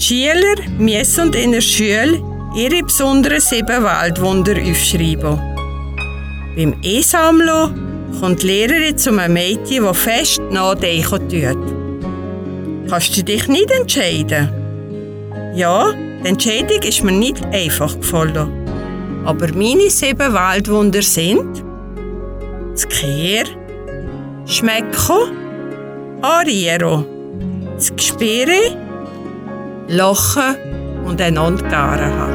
Schüler müssen in der Schule ihre besonderen 7 Weltwunder aufschreiben. Beim E-Sammeln kommt die Lehrerin zu einem Mädchen, das fest nachdenken tut. Kannst du dich nicht entscheiden? Ja, die Entscheidung ist mir nicht einfach gefallen. Aber meine 7 Weltwunder sind das Kehr, Schmecken, Ariero, das Gespüre, Lachen und einander garen haben.